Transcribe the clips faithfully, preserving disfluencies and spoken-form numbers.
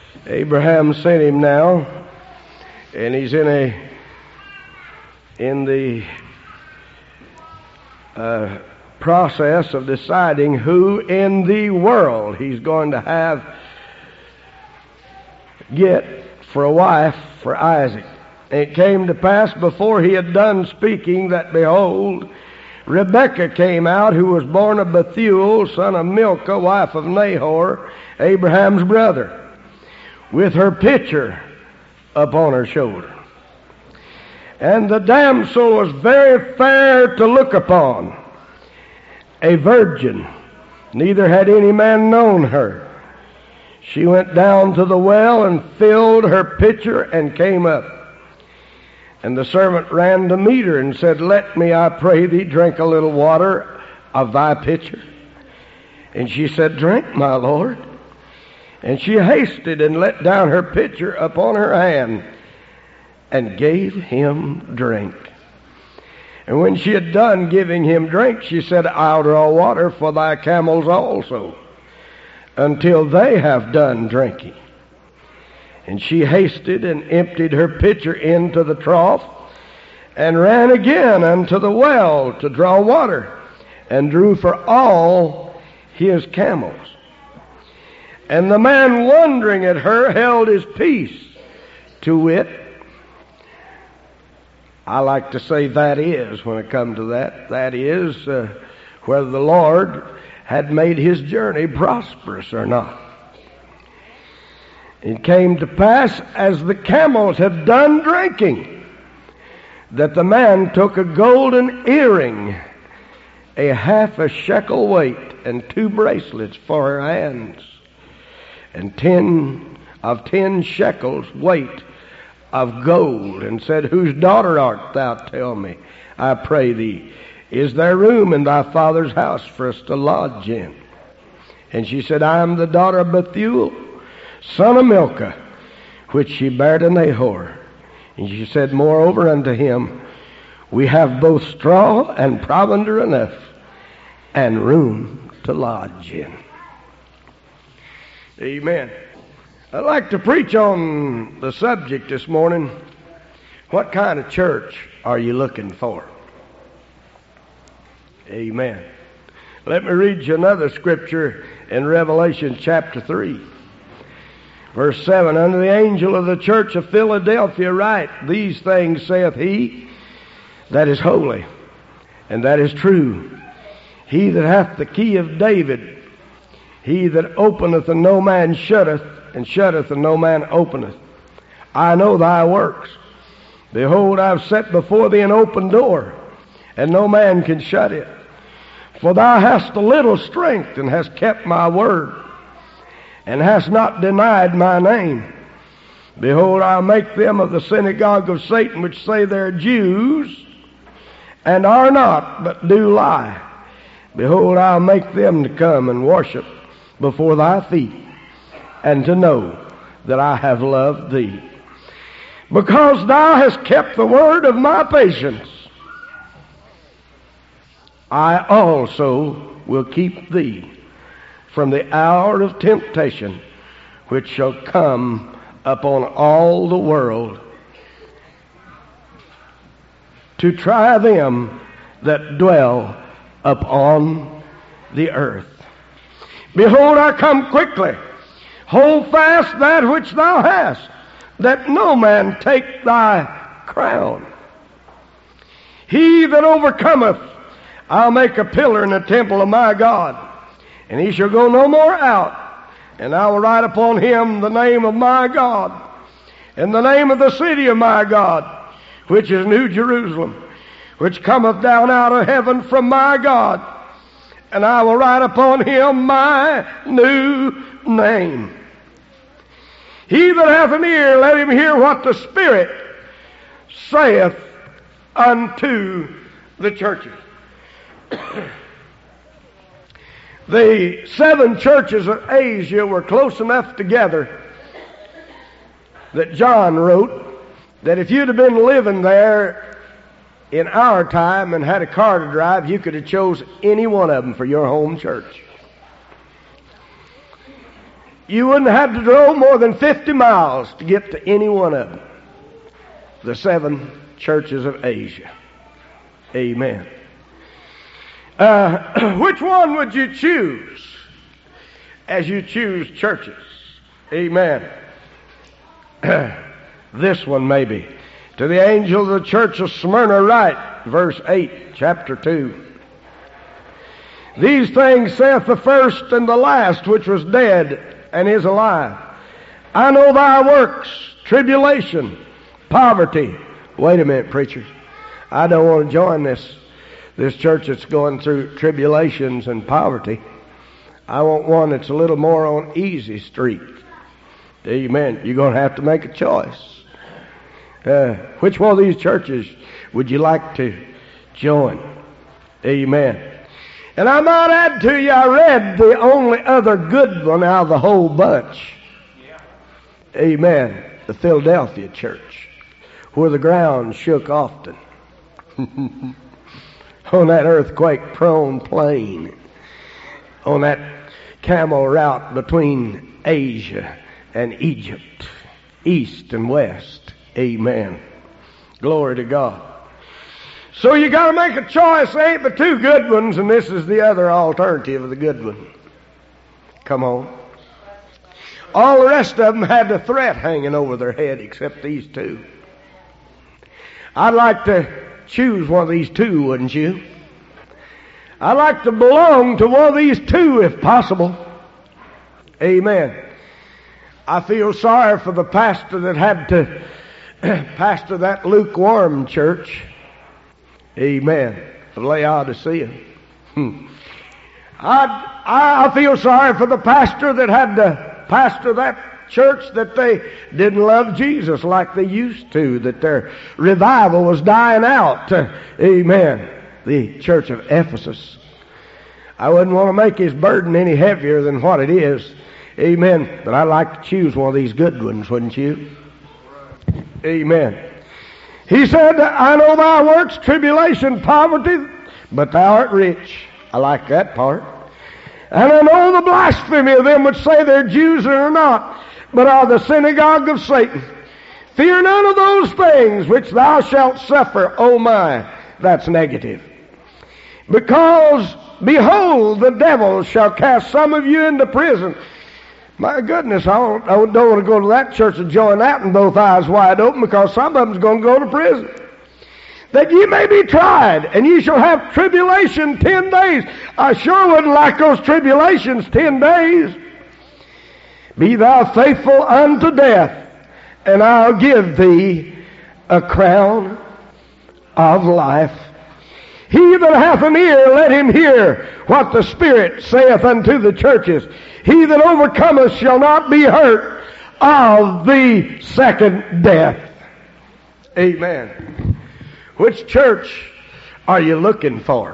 Abraham sent him now, and he's in a in the uh, process of deciding who in the world he's going to have get for a wife for Isaac. And it came to pass before he had done speaking that, behold, Rebekah came out, who was born of Bethuel, son of Milcah, wife of Nahor, Abraham's brother, with her pitcher upon her shoulder. And the damsel was very fair to look upon, a virgin, neither had any man known her. She went down to the well and filled her pitcher and came up. And the servant ran to meet her and said, Let me, I pray thee, drink a little water of thy pitcher. And she said, Drink, my lord. And she hasted and let down her pitcher upon her hand and gave him drink. And when she had done giving him drink, she said, I'll draw water for thy camels also, until they have done drinking. And she hasted and emptied her pitcher into the trough, and ran again unto the well to draw water, and drew for all his camels. And the man, wondering at her, held his peace. To wit, I like to say that is, when it comes to that, that is uh, whether the Lord had made his journey prosperous or not. It came to pass, as the camels had done drinking, that the man took a golden earring, a half a shekel weight, and two bracelets for her hands, and ten of ten shekels weight of gold, and said, Whose daughter art thou? Tell me, I pray thee. Is there room in thy father's house for us to lodge in? And she said, I am the daughter of Bethuel, son of Milcah, which she bare to Nahor. And she said moreover unto him, We have both straw and provender enough, and room to lodge in. Amen. I'd like to preach on the subject this morning. What kind of church are you looking for? Amen. Let me read you another scripture in Revelation chapter three. Verse seven, Unto the angel of the church of Philadelphia write, These things saith he that is holy, and that is true, he that hath the key of David, he that openeth and no man shutteth, and shutteth and no man openeth. I know thy works. Behold, I have set before thee an open door, and no man can shut it. For thou hast a little strength, and hast kept my word, and hast not denied my name. Behold, I'll make them of the synagogue of Satan, which say they're Jews, and are not, but do lie. Behold, I'll make them to come and worship before thy feet, and to know that I have loved thee. Because thou hast kept the word of my patience, I also will keep thee from the hour of temptation, which shall come upon all the world, to try them that dwell upon the earth. Behold, I come quickly. Hold fast that which thou hast, that no man take thy crown. He that overcometh, I'll make a pillar in the temple of my God, and he shall go no more out. And I will write upon him the name of my God, and the name of the city of my God, which is New Jerusalem, which cometh down out of heaven from my God. And I will write upon him my new name. He that hath an ear, let him hear what the Spirit saith unto the churches. The seven churches of Asia were close enough together that John wrote that if you'd have been living there in our time and had a car to drive, you could have chose any one of them for your home church. you wouldn't have to drove more than fifty miles to get to any one of them. The seven churches of Asia. Amen. Uh, which one would you choose as you choose churches? Amen. This one maybe. To the angel of the church of Smyrna write, verse eight, chapter two. These things saith the first and the last, which was dead and is alive. I know thy works, tribulation, poverty. Wait a minute, preacher. I don't want to join this, this church that's going through tribulations and poverty. I want one that's a little more on easy street. Amen. You're going to have to make a choice. Uh, which one of these churches would you like to join? Amen. And I might add to you, I read the only other good one out of the whole bunch. Amen. The Philadelphia church, where the ground shook often on that earthquake-prone plain, on that camel route between Asia and Egypt, east and west. Amen. Glory to God. So you got to make a choice. There ain't but two good ones, and this is the other alternative of the good one. Come on. All the rest of them had the threat hanging over their head except these two. I'd like to choose one of these two, wouldn't you? I'd like to belong to one of these two if possible. Amen. I feel sorry for the pastor that had to pastor that lukewarm church. Amen. Of Laodicea. Hmm. I, I feel sorry for the pastor that had to pastor that church that they didn't love Jesus like they used to, that their revival was dying out. Amen. The church of Ephesus. I wouldn't want to make his burden any heavier than what it is. Amen. But I'd like to choose one of these good ones, wouldn't you? Amen. He said, I know thy works, tribulation, poverty, but thou art rich. I like that part. And I know the blasphemy of them which say they're Jews and are not, but are the synagogue of Satan. Fear none of those things which thou shalt suffer. Oh my, that's negative. Because, behold, the devil shall cast some of you into prison. My goodness, I don't, I don't want to go to that church and join that and both eyes wide open, because some of them's going to go to prison. That ye may be tried, and ye shall have tribulation ten days. I sure wouldn't like those tribulations ten days. Be thou faithful unto death, and I'll give thee a crown of life. He that hath an ear, let him hear what the Spirit saith unto the churches. He that overcometh shall not be hurt of the second death. Amen. Which church are you looking for?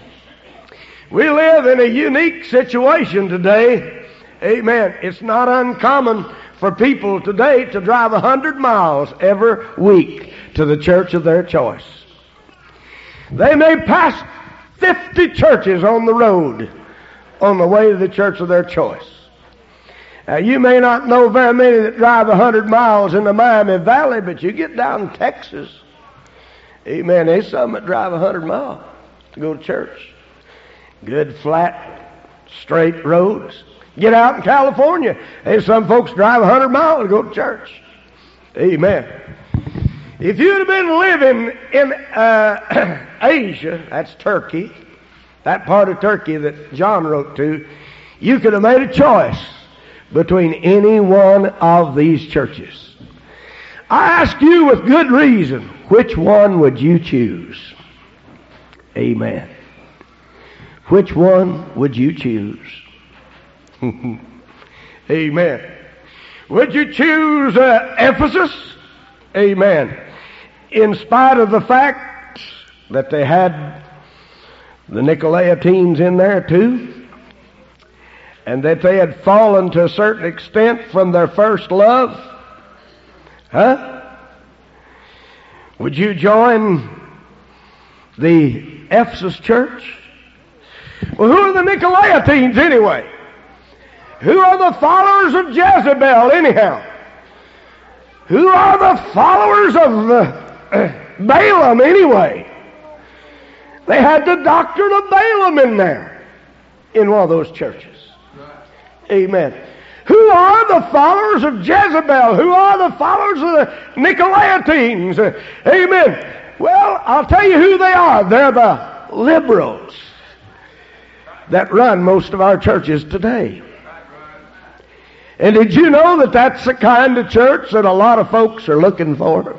We live in a unique situation today. Amen. It's not uncommon for people today to drive a hundred miles every week to the church of their choice. They may pass fifty churches on the road on the way to the church of their choice. Now, you may not know very many that drive a hundred miles in the Miami Valley, but you get down in Texas, amen, there's some that drive a hundred miles to go to church. Good, flat, straight roads. Get out in California, there's some folks drive a hundred miles to go to church. Amen. If you'd have been living in uh, Asia, that's Turkey, that part of Turkey that John wrote to, you could have made a choice between any one of these churches. I ask you with good reason, which one would you choose? Amen. Which one would you choose? Amen. Would you choose uh, Ephesus? Amen. In spite of the fact that they had the Nicolaitans in there too, and that they had fallen to a certain extent from their first love? Huh? Would you join the Ephesus church? Well, who are the Nicolaitans anyway? Who are the followers of Jezebel anyhow? Who are the followers of uh, Balaam anyway? They had the doctrine of Balaam in there, in one of those churches. Amen. Who are the followers of Jezebel? Who are the followers of the Nicolaitans? Amen. Well, I'll tell you who they are. They're the liberals that run most of our churches today. And did you know that that's the kind of church that a lot of folks are looking for?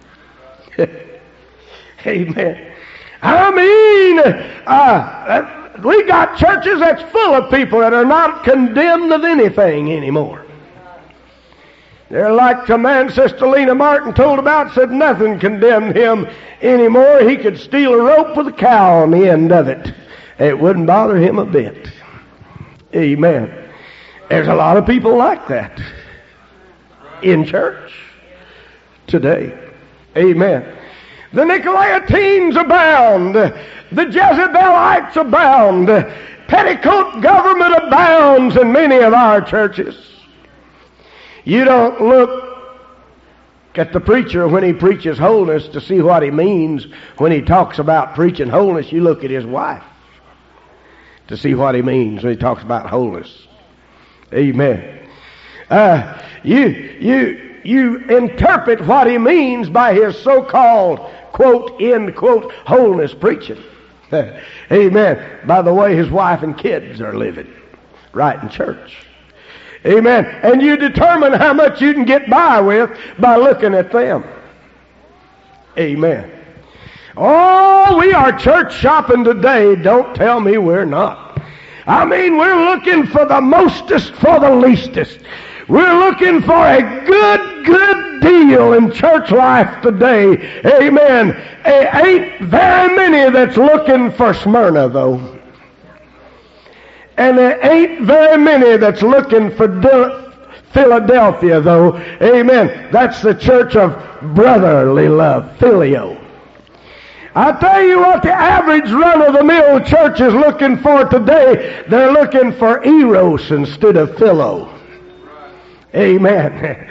Amen. I mean, uh, we got churches that's full of people that are not condemned of anything anymore. They're like the man Sister Lena Martin told about, said nothing condemned him anymore. He could steal a rope with a cow on the end of it. It wouldn't bother him a bit. Amen. There's a lot of people like that in church today. Amen. The Nicolaitans abound. The Jezebelites abound. Petticoat government abounds in many of our churches. You don't look at the preacher when he preaches holiness to see what he means when he talks about preaching holiness. You look at his wife to see what he means when he talks about holiness. Amen. Uh, you, you, you interpret what he means by his so-called, quote, end quote, holiness preaching. Amen. By the way his wife and kids are living right in church. Amen. And you determine how much you can get by with by looking at them. Amen. Oh, we are church shopping today. Don't tell me we're not. I mean, we're looking for the mostest for the leastest. We're looking for a good, good deal in church life today. Amen. Ain't very many that's looking for Smyrna, though. And there ain't very many that's looking for Philadelphia, though. Amen. That's the church of brotherly love, filio. I tell you what the average run-of-the-mill church is looking for today. They're looking for eros instead of philo. Amen.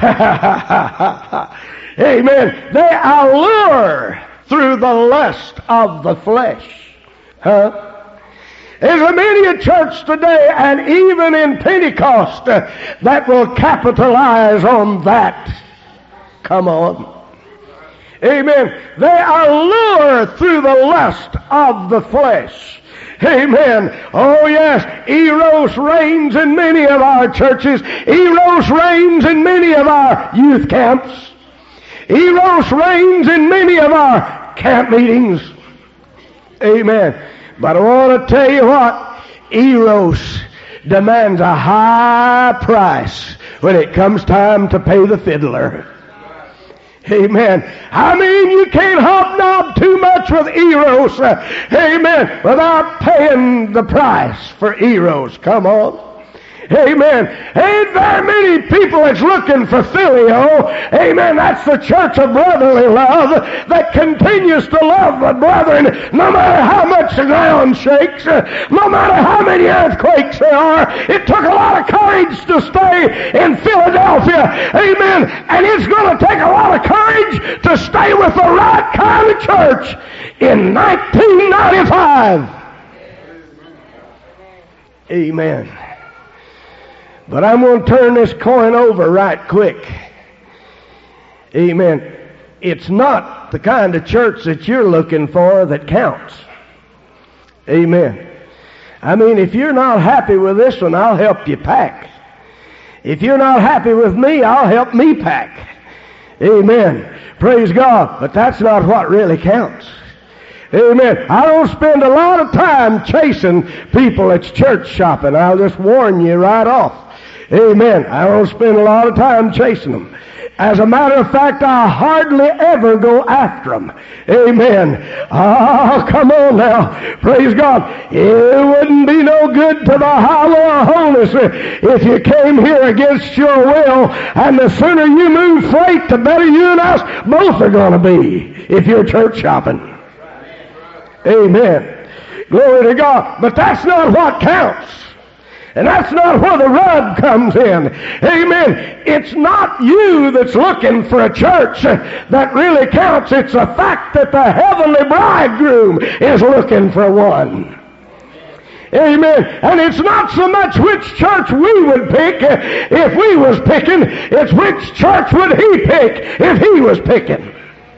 Amen. They allure through the lust of the flesh. Huh? There's a many a church today, and even in Pentecost, uh, that will capitalize on that. Come on. Amen. They allure through the lust of the flesh. Amen. Oh yes, eros reigns in many of our churches. Eros reigns in many of our youth camps. Eros reigns in many of our camp meetings. Amen. But I want to tell you what, eros demands a high price when it comes time to pay the fiddler. Amen. I mean, you can't hobnob too much with eros. Uh, amen. Without paying the price for eros. Come on. Amen. Ain't very many people that's looking for filio. Amen. That's the church of brotherly love that continues to love the brethren no matter how much the ground shakes, no matter how many earthquakes there are. It took a lot of courage to stay in Philadelphia. Amen. And it's going to take a lot of courage to stay with the right kind of church in nineteen ninety-five. Amen. But I'm going to turn this coin over right quick. Amen. It's not the kind of church that you're looking for that counts. Amen. I mean, if you're not happy with this one, I'll help you pack. If you're not happy with me, I'll help me pack. Amen. Praise God. But that's not what really counts. Amen. I don't spend a lot of time chasing people that's church shopping. I'll just warn you right off. Amen. I don't spend a lot of time chasing them. As a matter of fact, I hardly ever go after them. Amen. Oh, come on now. Praise God. It wouldn't be no good to the highway of holiness if you came here against your will, and the sooner you move freight, the better you and us both are going to be if you're church shopping. Amen. Glory to God. But that's not what counts. And that's not where the rub comes in. Amen. It's not you that's looking for a church that really counts. It's the fact that the heavenly bridegroom is looking for one. Amen. And it's not so much which church we would pick if we was picking. It's which church would he pick if he was picking.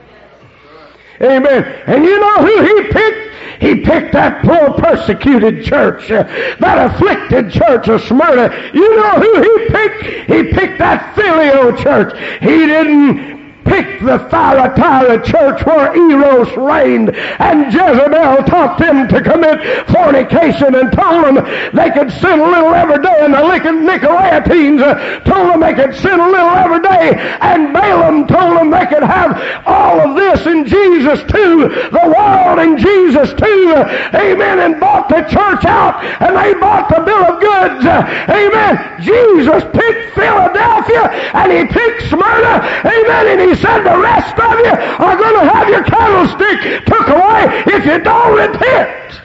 Amen. And you know who he picked? He picked that poor persecuted church, that afflicted church of Smyrna. You know who he picked? He picked that Phileo church. He didn't pick the Thyatira church where Eros reigned and Jezebel taught them to commit fornication and told them they could sin a little every day, and the Nicolaitans uh, told them they could sin a little every day, and Balaam told them they could have all of this in Jesus too, the world in Jesus too. Amen. And bought the church out, and they bought the bill of goods. Amen. Jesus picked Philadelphia, and he picked Smyrna. Amen. And he He said the rest of you are going to have your candlestick took away if you don't repent.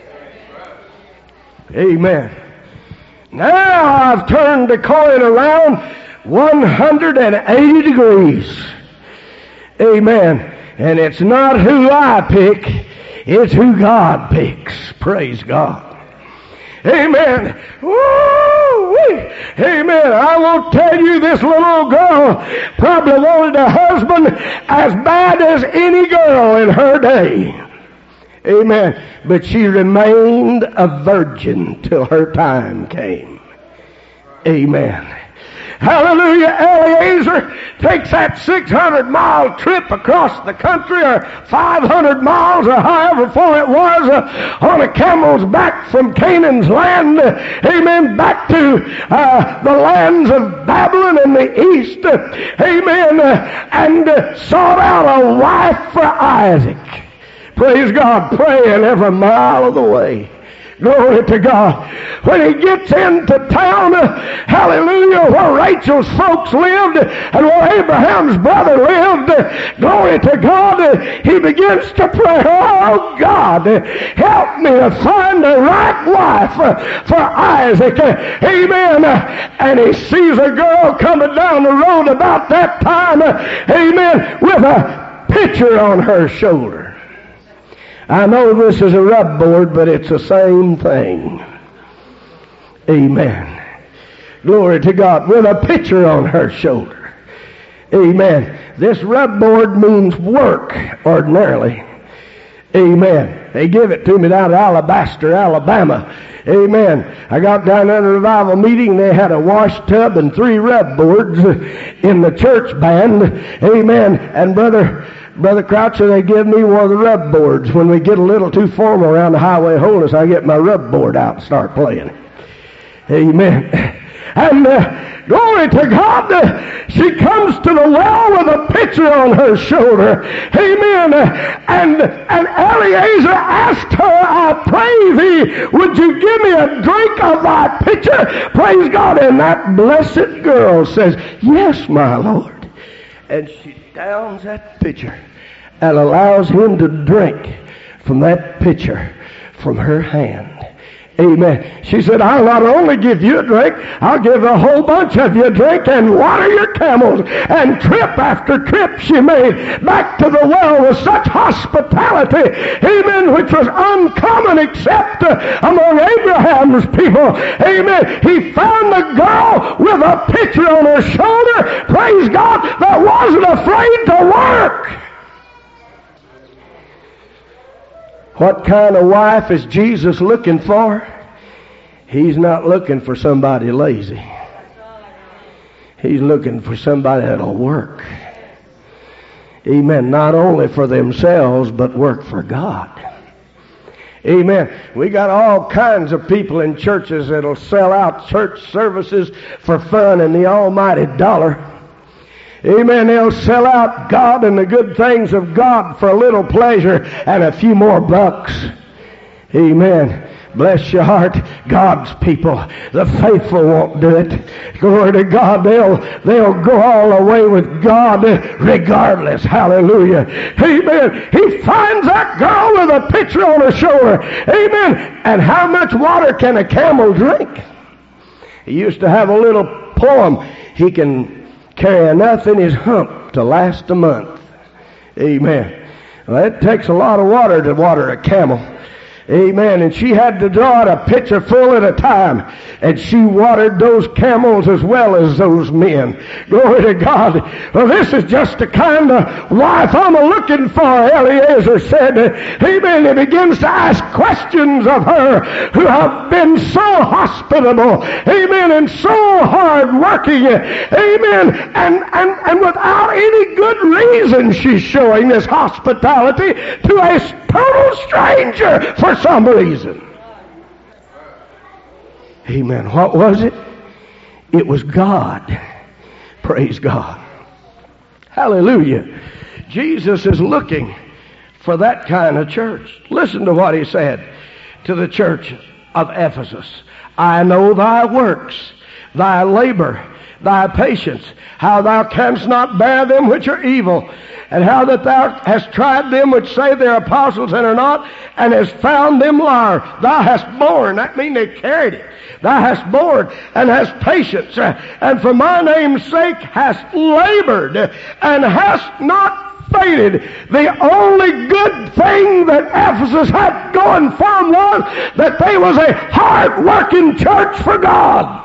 Amen. Now I've turned the coin around one hundred eighty degrees. Amen. And it's not who I pick, it's who God picks. Praise God. Amen. Woo-wee. Amen. I will tell you, this little girl probably wanted a husband as bad as any girl in her day. Amen. But she remained a virgin till her time came. Amen. Hallelujah. Eliezer takes that six hundred mile trip across the country, or five hundred miles, or however far it was, uh, on a camel's back from Canaan's land, uh, amen, back to uh, the lands of Babylon in the east, uh, amen, uh, and uh, sought out a wife for Isaac. Praise God, praying every mile of the way. Glory to God. When he gets into town, uh, hallelujah, where Rachel's folks lived and where Abraham's brother lived, uh, glory to God, uh, he begins to pray, oh God, uh, help me to find the right wife uh, for Isaac. Uh, amen. Uh, and he sees a girl coming down the road about that time, uh, amen, with a pitcher on her shoulder. I know this is a rub board, but it's the same thing. Amen. Glory to God. With a pitcher on her shoulder. Amen. This rub board means work, ordinarily. Amen. They give it to me down at Alabaster, Alabama. Amen. I got down there in a revival meeting. They had a wash tub and three rub boards in the church band. Amen. And brother... Brother Croucher, they give me one of the rub boards. When we get a little too formal around the highway holiness, I get my rub board out and start playing. Amen. And uh, glory to God, uh, she comes to the well with a pitcher on her shoulder. Amen. Uh, and, and Eliezer asked her, I pray thee, would you give me a drink of thy pitcher? Praise God. And that blessed girl says, yes, my Lord. And she downs that pitcher and allows him to drink from that pitcher from her hand. Amen. She said, I'll not only give you a drink, I'll give a whole bunch of you a drink and water your camels. And trip after trip she made back to the well with such hospitality, amen, which was uncommon except uh, among Abraham's people. Amen. He found the girl with a pitcher on her shoulder, praise God, that wasn't afraid to work. What kind of wife is Jesus looking for? He's not looking for somebody lazy. He's looking for somebody that'll work. Amen. Not only for themselves, but work for God. Amen. We got all kinds of people in churches that'll sell out church services for fun and the almighty dollar. Amen. They'll sell out God and the good things of God for a little pleasure and a few more bucks. Amen. Bless your heart, God's people. The faithful won't do it. Glory to God. They'll, they'll go all the way with God regardless. Hallelujah. Amen. He finds that girl with a pitcher on her shoulder. Amen. And how much water can a camel drink? He used to have a little poem. He can carry enough in his hump to last a month. Amen. Well, it takes a lot of water to water a camel. Amen. And she had to draw it a pitcher full at a time. And she watered those camels as well as those men. Glory to God. Well, this is just the kind of wife I'm looking for, Eliezer said. Amen. He begins to ask questions of her who have been so hospitable. Amen. And so hard working. Amen. And, and, and without any good reason she's showing this hospitality to a total stranger for some reason. Amen. What was it? It was God. Praise God. Hallelujah. Jesus is looking for that kind of church. Listen to what he said to the church of Ephesus. I know thy works, thy labor, thy patience, how thou canst not bear them which are evil, and how that thou hast tried them which say they're apostles and are not, and hast found them liars. Thou hast borne, that means they carried it. Thou hast borne and hast patience, and for my name's sake hast labored, and hast not fainted. The only good thing that Ephesus had going for them was that they was a hard-working church for God.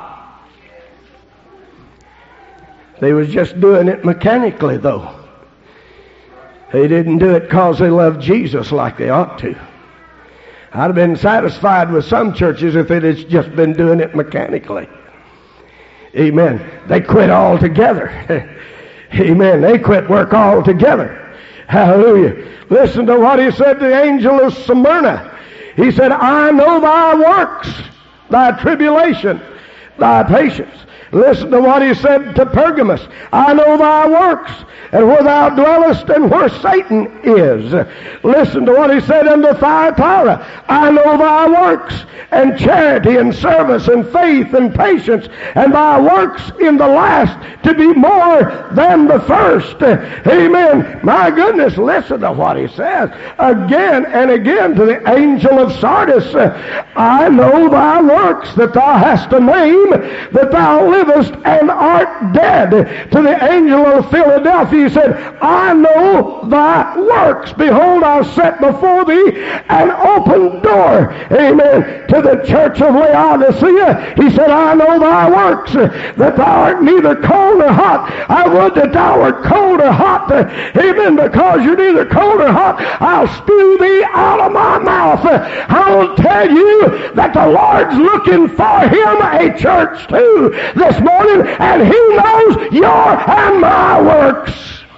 They was just doing it mechanically, though. They didn't do it because they loved Jesus like they ought to. I'd have been satisfied with some churches if it had just been doing it mechanically. Amen. They quit altogether. Amen. They quit work altogether. Hallelujah. Listen to what he said to the angel of Smyrna. He said, I know thy works, thy tribulation, thy patience. Listen to what he said to Pergamos. I know thy works, and where thou dwellest, and where Satan is. Listen to what he said unto Thyatira. I know thy works, and charity, and service, and faith, and patience, and thy works in the last to be more than the first. Amen. My goodness, listen to what he says again and again to the angel of Sardis. I know thy works, that thou hast a name, that thou livest and art dead. To the angel of Philadelphia he said, I know thy works. Behold, I set before thee an open door. Amen. To the church of Laodicea he said, I know thy works, that thou art neither cold nor hot. I would that thou wert cold or hot. Amen. Because you're neither cold or hot, I'll spew thee out of my mouth. I will tell you that the Lord's looking for him a church too this morning, and he knows your and my works.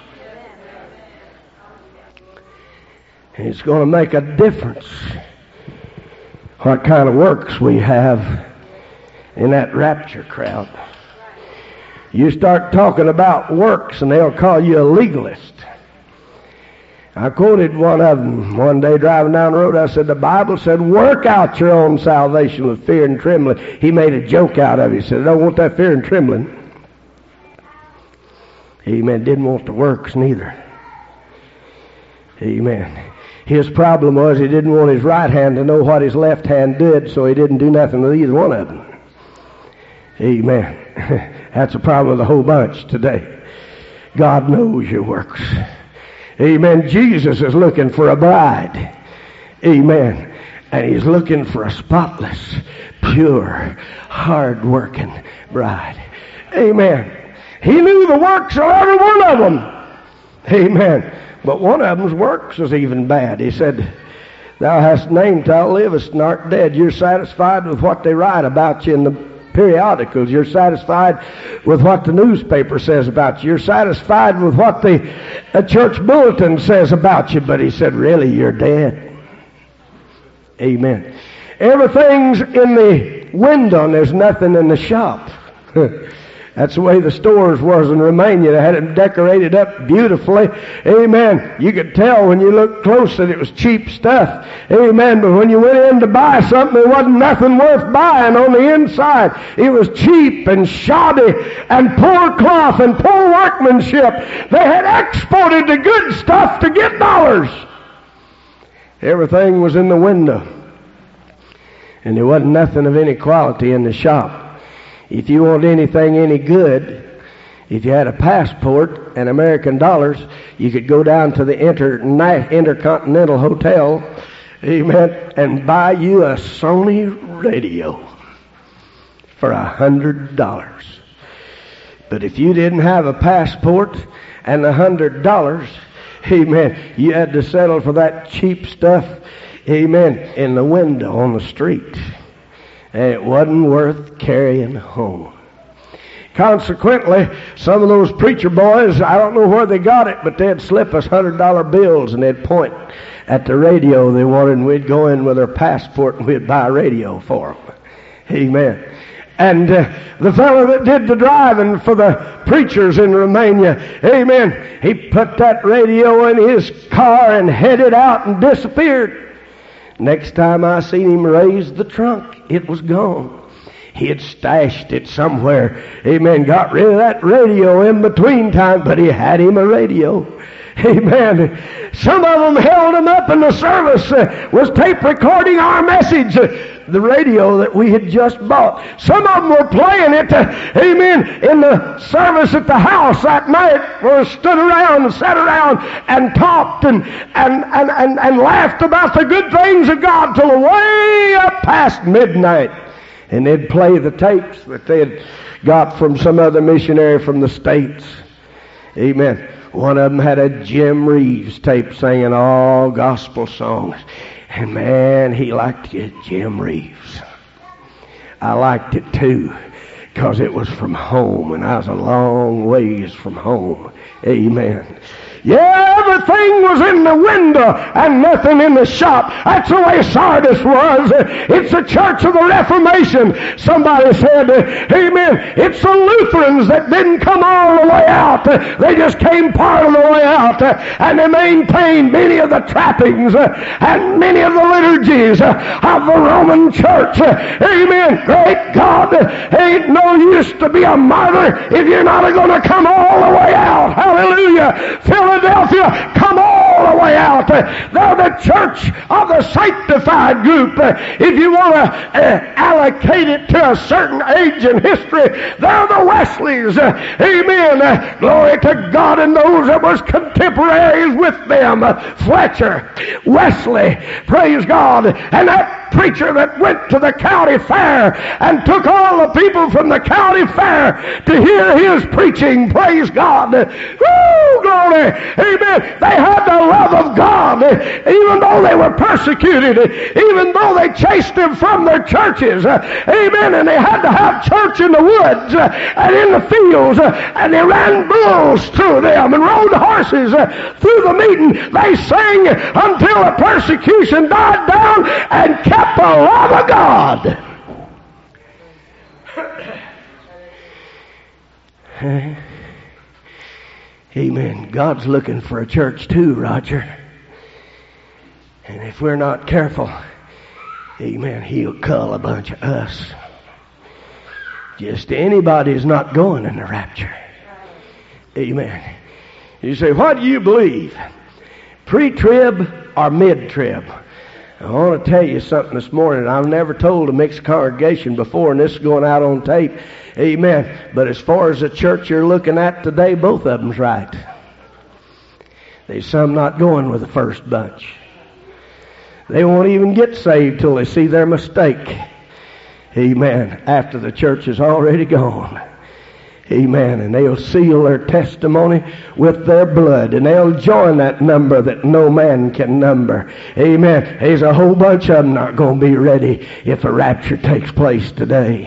It's going to make a difference what kind of works we have in that rapture crowd. You start talking about works and they'll call you a legalist. I quoted one of them one day driving down the road. I said, the Bible said, work out your own salvation with fear and trembling. He made a joke out of it. He said, I don't want that fear and trembling. Amen. Didn't want the works neither. Amen. His problem was he didn't want his right hand to know what his left hand did, so he didn't do nothing with either one of them. Amen. That's a problem of the whole bunch today. God knows your works. Amen. Jesus is looking for a bride. Amen. And he's looking for a spotless, pure, hard-working bride. Amen. He knew the works of every one of them. Amen. But one of them's works was even bad. He said, thou hast named, thou livest and art dead. You're satisfied with what they write about you in the periodicals. You're satisfied with what the newspaper says about you. You're satisfied with what the a church bulletin says about you. But he said, really, you're dead. Amen. Everything's in the window and there's nothing in the shop. That's the way the stores was in Romania. They had them decorated up beautifully. Amen. You could tell when you looked close that it was cheap stuff. Amen. But when you went in to buy something, there wasn't nothing worth buying on the inside. It was cheap and shoddy and poor cloth and poor workmanship. They had exported the good stuff to get dollars. Everything was in the window. And there wasn't nothing of any quality in the shop. If you want anything any good, if you had a passport and American dollars, you could go down to the Inter, Intercontinental Hotel, amen, and buy you a Sony radio for a hundred dollars. But if you didn't have a passport and a hundred dollars, amen, you had to settle for that cheap stuff, amen, in the window on the street. And it wasn't worth carrying home. Consequently, some of those preacher boys, I don't know where they got it, but they'd slip us hundred dollar bills and they'd point at the radio they wanted, and we'd go in with our passport and we'd buy a radio for them. Amen. And uh, the fellow that did the driving for the preachers in Romania, amen, he put that radio in his car and headed out and disappeared. Next time I seen him raise the trunk, it was gone. He had stashed it somewhere, amen, got rid of that radio in between time, but he had him a radio. Amen. Some of them held him up in the service, uh, was tape recording our message, uh, the radio that we had just bought. Some of them were playing it, uh, amen, in the service at the house that night, where stood around and sat around and talked and, and, and, and, and laughed about the good things of God till way up past midnight. And they'd play the tapes that they had got from some other missionary from the States. Amen. One of them had a Jim Reeves tape singing all gospel songs. And man, he liked it, Jim Reeves. I liked it too, because it was from home, and I was a long ways from home. Amen. Yeah, everything was in the window and nothing in the shop. That's the way Sardis was. It's the church of the Reformation. Somebody said, amen, it's the Lutherans that didn't come all the way out. They just came part of the way out. And they maintained many of the trappings and many of the liturgies of the Roman church. Amen. Great God, ain't no use to be a martyr if you're not going to come all the way out. Hallelujah. Philadelphia, come all the way out. They're the church of the sanctified group. If you want to uh, allocate it to a certain age in history, they're the Wesleys. Amen. Uh, glory to God. And those that was contemporaries with them, uh, Fletcher, Wesley, praise God. And that preacher that went to the county fair and took all the people from the county fair to hear his preaching, praise God. Woo, glory. Amen. They had the love of God, even though they were persecuted, even though they chased them from their churches. Amen. And they had to have church in the woods and in the fields, and they ran bulls through them and rode horses through the meeting. They sang until the persecution died down and kept the love of God. Amen. God's looking for a church too, Roger. And if we're not careful, amen, he'll cull a bunch of us. Just anybody's not going in the rapture. Amen. You say, what do you believe? Pre-trib or mid-trib? I want to tell you something this morning. I've never told a mixed congregation before, and this is going out on tape. Amen. But as far as the church you're looking at today, both of them's right. There's some not going with the first bunch. They won't even get saved till they see their mistake. Amen. After the church is already gone. Amen. And they'll seal their testimony with their blood. And they'll join that number that no man can number. Amen. There's a whole bunch of them not going to be ready if a rapture takes place today.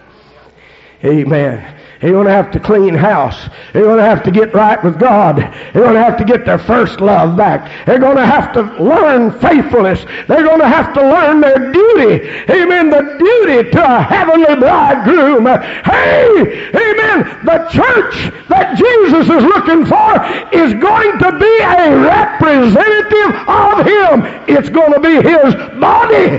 Amen. They're going to have to clean house. They're going to have to get right with God. They're going to have to get their first love back. They're going to have to learn faithfulness. They're going to have to learn their duty. Amen. The duty to a heavenly bridegroom. Hey, amen. The church that Jesus is looking for is going to be a representative of Him. It's going to be His body.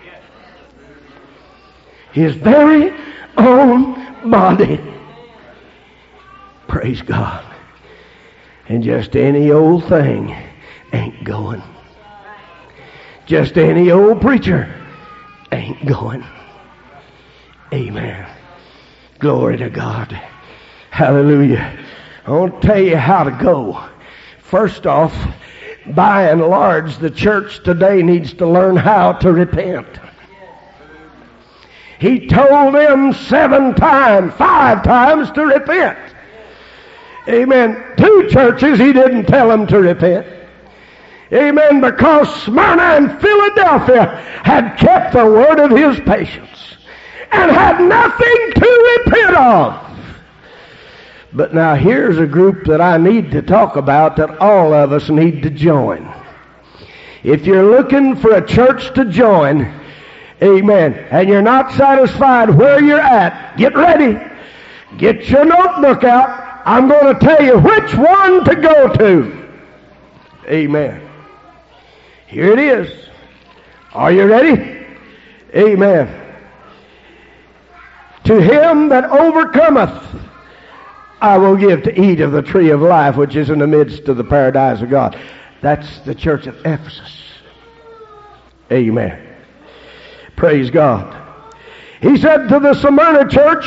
His very own body. Praise God. And just any old thing ain't going. Just any old preacher ain't going. Amen. Glory to God. Hallelujah. I want to tell you how to go. First off, by and large, the church today needs to learn how to repent. He told them seven times, five times to repent. Amen. Two churches he didn't tell them to repent. Amen. Because Smyrna and Philadelphia had kept the word of his patience and had nothing to repent of. But now here's a group that I need to talk about that all of us need to join. If you're looking for a church to join, amen, and you're not satisfied where you're at, get ready. Get your notebook out. I'm going to tell you which one to go to. Amen. Here it is. Are you ready? Amen. To him that overcometh, I will give to eat of the tree of life, which is in the midst of the paradise of God. That's the church of Ephesus. Amen. Praise God. He said to the Smyrna church,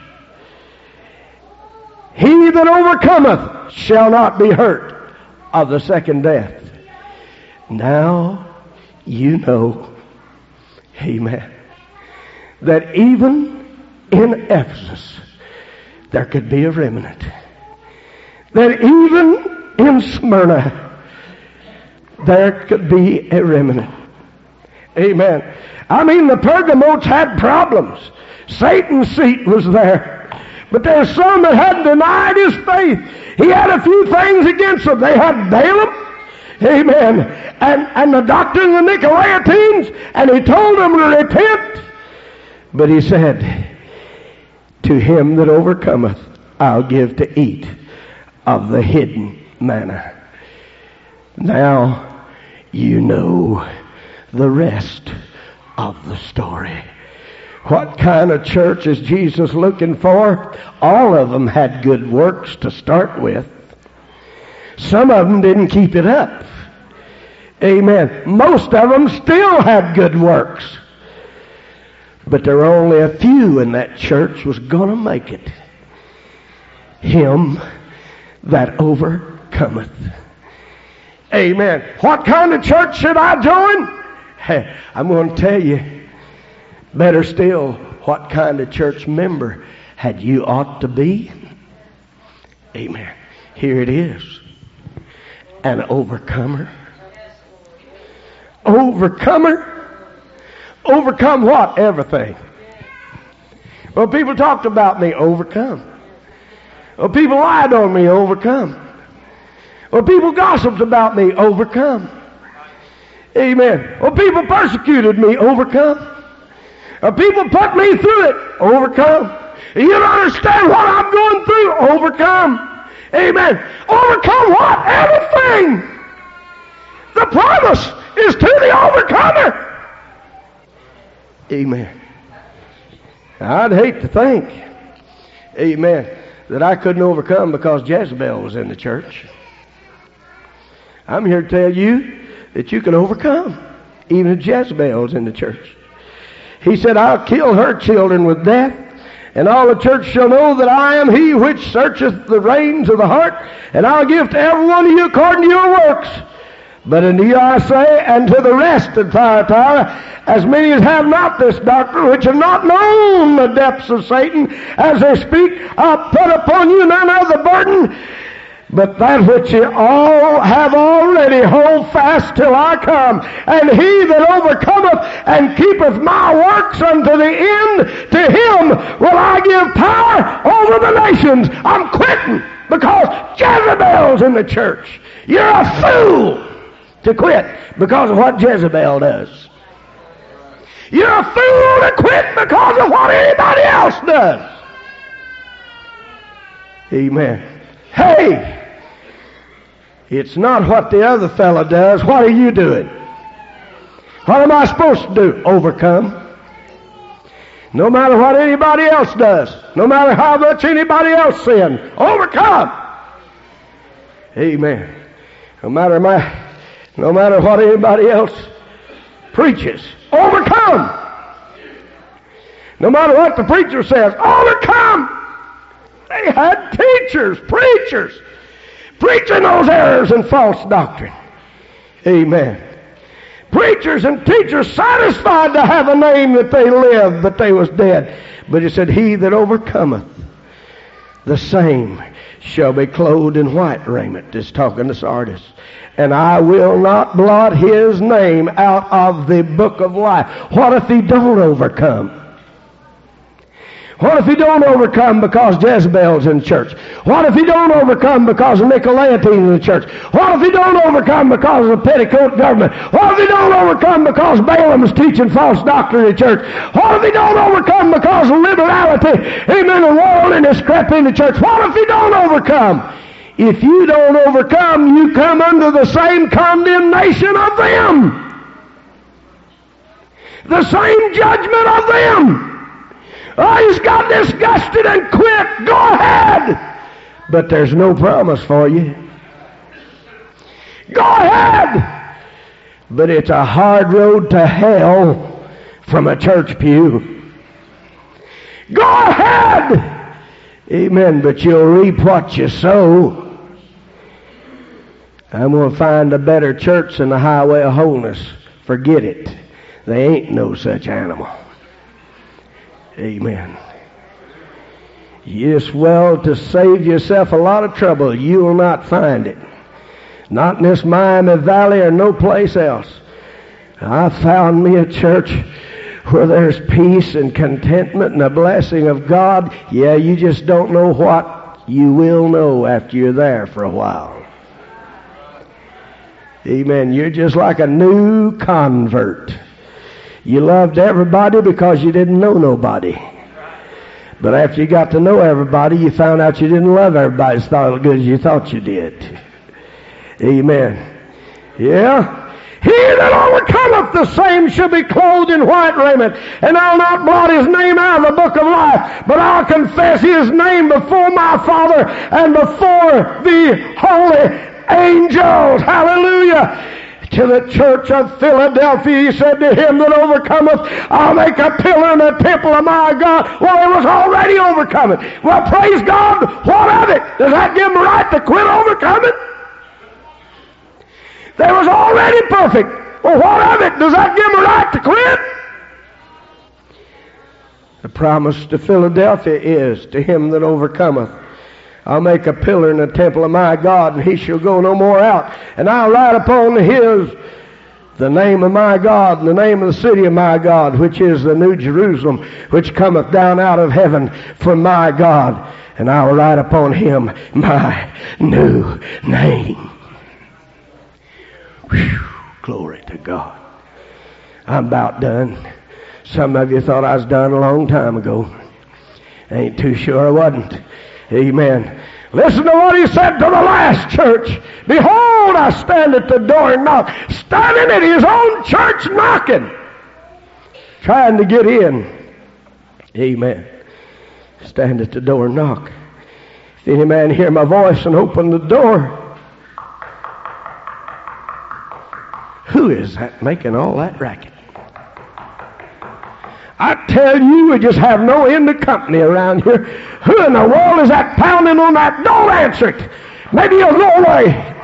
he that overcometh shall not be hurt of the second death. Now you know, amen, that even in Ephesus there could be a remnant. That even in Smyrna there could be a remnant. Amen. I mean, the Pergamotes had problems. Satan's seat was there. But there's some that had denied his faith. He had a few things against them. They had Balaam, amen, and, and the doctrine of the Nicolaitans, and he told them to repent. But he said, to him that overcometh, I'll give to eat of the hidden manna. Now you know the rest of the story. What kind of church is Jesus looking for? All of them had good works to start with. Some of them didn't keep it up. Amen. Most of them still had good works. But there were only a few in that church was going to make it. Him that overcometh. Amen. What kind of church should I join? Hey, I'm going to tell you. Better still, what kind of church member had you ought to be? Amen. Here it is. An overcomer. Overcomer? Overcome what? Everything. Well, people talked about me. Overcome. Well, people lied on me. Overcome. Well, people gossiped about me. Overcome. Amen. Well, people persecuted me. Overcome. Well, people put me through it. Overcome. You don't understand what I'm going through. Overcome. Amen. Overcome what? Everything. The promise is to the overcomer. Amen. I'd hate to think, amen, that I couldn't overcome because Jezebel was in the church. I'm here to tell you that you can overcome even if Jezebel's in the church. He said, I'll kill her children with death, and all the church shall know that I am he which searcheth the reins of the heart, and I'll give to every one of you according to your works. But unto you I say, and to the rest of Thyatira, as many as have not this doctrine, which have not known the depths of Satan, as they speak, I'll put upon you none other burden, but that which ye all have already, hold fast till I come. And he that overcometh and keepeth my works unto the end, to him will I give power over the nations. I'm quitting because Jezebel's in the church. You're a fool to quit because of what Jezebel does. You're a fool to quit because of what anybody else does. Amen. Hey! It's not what the other fellow does. What are you doing? What am I supposed to do? Overcome. No matter what anybody else does. No matter how much anybody else sins. Overcome. Amen. No matter my, no matter what anybody else preaches. Overcome. No matter what the preacher says, overcome. They had teachers, preachers, preaching those errors and false doctrine. Amen. Preachers and teachers satisfied to have a name that they lived, but they was dead. But he said, he that overcometh, the same shall be clothed in white raiment. It's talking to Sardis. And I will not blot his name out of the book of life. What if he don't overcome? What if he don't overcome because Jezebel's in church? What if he don't overcome because of Nicolaitans in the church? What if he don't overcome because of the petticoat government? What if he don't overcome because Balaam's teaching false doctrine in church? What if he don't overcome because of liberality, amen, and worldliness crept in the church? What if he don't overcome? If you don't overcome, you come under the same condemnation of them. The same judgment of them. Oh, he's got disgusted and quit. Go ahead. But there's no promise for you. Go ahead. But it's a hard road to hell from a church pew. Go ahead. Amen. But you'll reap what you sow. I'm going to find a better church than the highway of wholeness. Forget it. They ain't no such animal. Amen. Yes, well, to save yourself a lot of trouble, you will not find it. Not in this Miami Valley or no place else. I found me a church where there's peace and contentment and a blessing of God. Yeah, you just don't know what you will know after you're there for a while. Amen. You're just like a new convert. You loved everybody because you didn't know nobody. But after you got to know everybody, you found out you didn't love everybody as good as you thought you did. Amen. Yeah? He that overcometh, the same shall be clothed in white raiment, and I'll not blot his name out of the book of life, but I'll confess his name before my Father and before the holy angels. Hallelujah. To the church of Philadelphia, he said, to him that overcometh, I'll make a pillar in the temple of my God. Well, it was already overcoming. Well, praise God. What of it? Does that give him a right to quit overcoming? They was already perfect. Well, what of it? Does that give him a right to quit? The promise to Philadelphia is, to him that overcometh, I'll make a pillar in the temple of my God, and he shall go no more out. And I'll write upon his the name of my God, and the name of the city of my God, which is the New Jerusalem, which cometh down out of heaven from my God. And I'll write upon him my new name. Whew, glory to God. I'm about done. Some of you thought I was done a long time ago. Ain't too sure I wasn't. Amen. Listen to what he said to the last church. Behold, I stand at the door and knock. Standing at his own church knocking. Trying to get in. Amen. Stand at the door and knock. If any man hear my voice and open the door, who is that making all that racket? I tell you, we just have no end of company around here. Who in the world is that pounding on that? Don't answer it. Maybe you'll go away.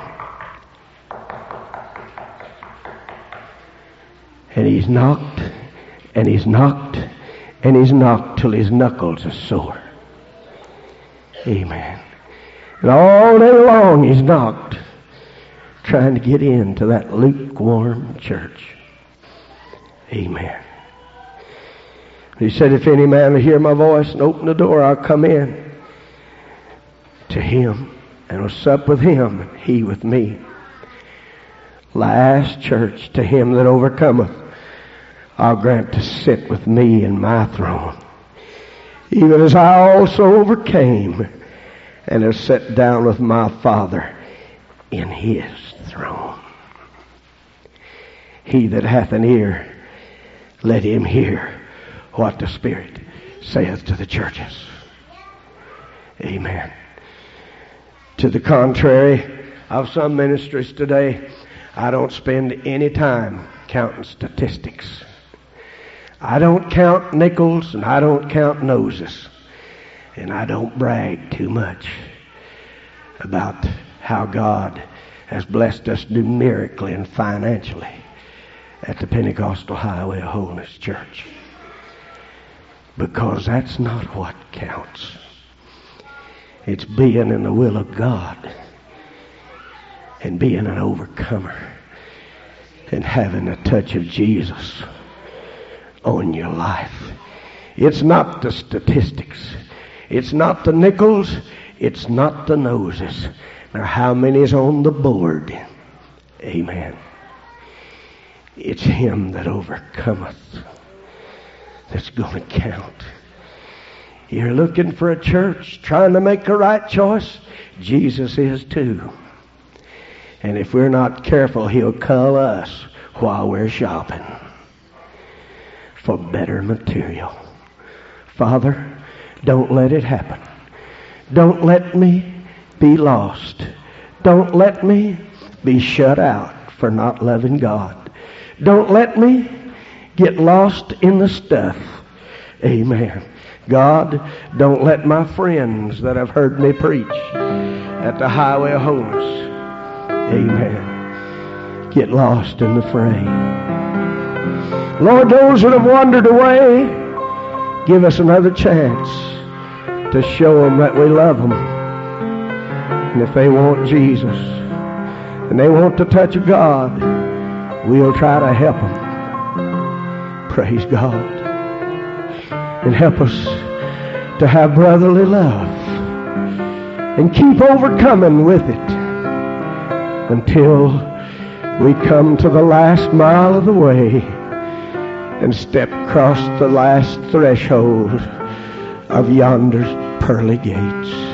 And he's knocked, and he's knocked, and he's knocked till his knuckles are sore. Amen. And all day long he's knocked, trying to get into that lukewarm church. Amen. He said, if any man will hear my voice and open the door, I'll come in to him and will sup with him, and he with me. Last church, to him that overcometh, I'll grant to sit with me in my throne, even as I also overcame and have sat down with my Father in his throne. He that hath an ear, let him hear what the Spirit saith to the churches. Amen. To the contrary of some ministries today, I don't spend any time counting statistics. I don't count nickels and I don't count noses. And I don't brag too much about how God has blessed us numerically and financially at the Pentecostal Highway of Holiness Church. Because that's not what counts. It's being in the will of God and being an overcomer and having a touch of Jesus on your life. It's not the statistics. It's not the nickels. It's not the noses. Nor how many's on the board. Amen. It's him that overcometh that's going to count. You're looking for a church, trying to make the right choice. Jesus is too. And if we're not careful, he'll call us while we're shopping for better material. Father, don't let it happen. Don't let me be lost. Don't let me be shut out for not loving God. Don't let me get lost in the stuff. Amen. God, don't let my friends that have heard me preach at the Highway of Holiness, amen, get lost in the fray. Lord, those that have wandered away, give us another chance to show them that we love them. And if they want Jesus and they want the touch of God, we'll try to help them. Praise God. And help us to have brotherly love and keep overcoming with it until we come to the last mile of the way and step across the last threshold of yonder pearly gates.